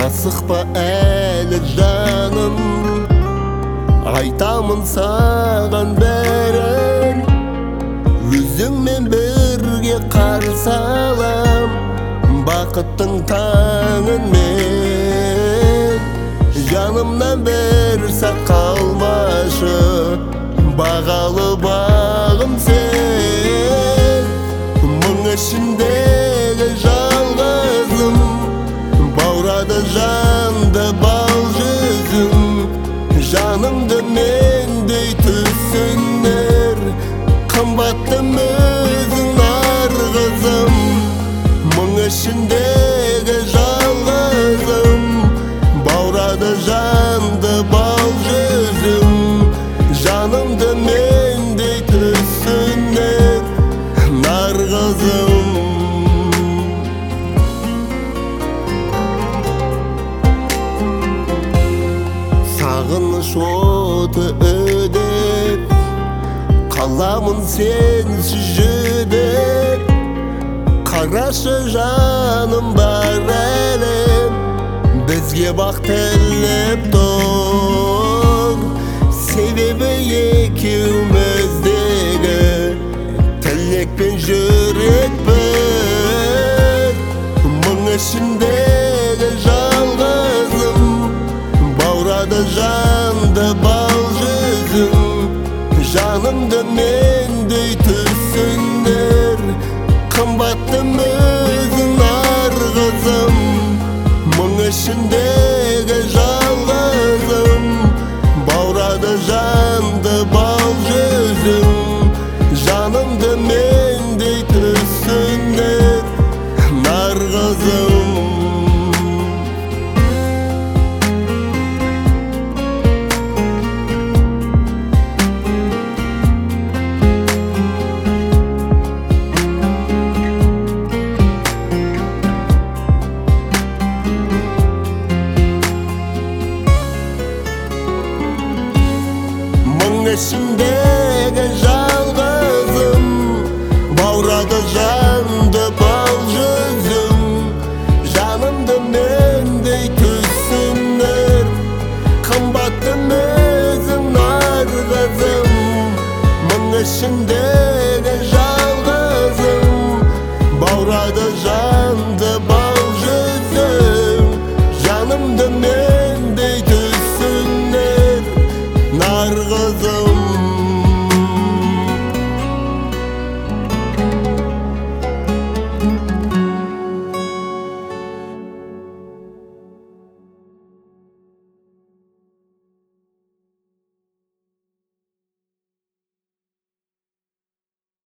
Асықпа әлі жаным, айтамын саған бәрін, өзіңмен бірге қарсы алам бақыттың таңын мен. Жанымнан бір сәт қалмашы, бағалы бағым сен. Мың ішіндегі жалғызым, баурады жанды бал жүзің. Жанымды мендей түсінер, қымбаттым өзің нарғызым. Мың ішіндегі жалғызым, баурады жанды бал жүзің. Жанымды мендей түсінер, нарғызым. Сағыныш оты өдеп, қаламын сенсіз жүдеп. Қарашы жаным бар әлем, бізге бақ тілеп тұр. Себебі екеуміздегі тілек пен жүрек бір. Мың ішіндегі жалғызым, баурады жанды бал жүзің. Жанымды мендей түсінер, қымбаттым өзің нарғызым. Мың ішіндегі жалғызым, баурады жанды бал жүзің. Жанымды